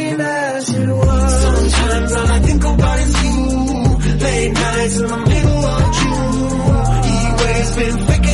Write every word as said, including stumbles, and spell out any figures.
seemed as it was. Sometimes all I think about is you. Late nights in the middle of June. He always been faking